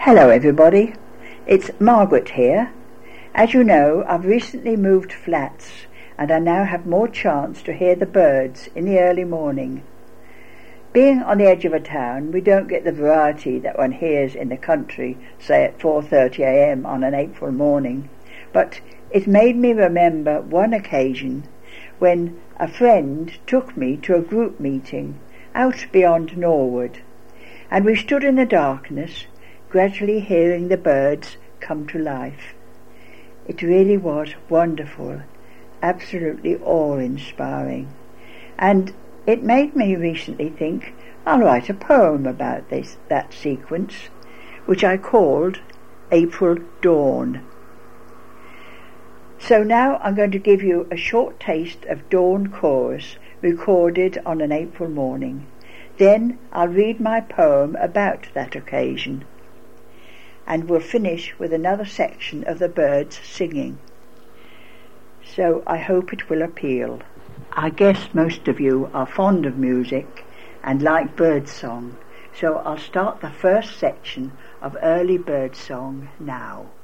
Hello everybody, it's Margaret here. As you know, I've recently moved flats and I now have more chance to hear the birds in the early morning. Being on the edge of a town, we don't get the variety that one hears in the country, say at 4:30 a.m. on an April morning, but it made me remember one occasion when a friend took me to a group meeting out beyond Norwood, and we stood in the darkness, gradually hearing the birds come to life. It really was wonderful, absolutely awe-inspiring, and it made me recently think I'll write a poem about that sequence, which I called April Dawn. So now I'm going to give you a short taste of Dawn Chorus recorded on an April morning. Then I'll read my poem about that occasion, and we'll finish with another section of the birds singing. So I hope it will appeal. I guess most of you are fond of music and like birdsong, so I'll start the first section of early birdsong now.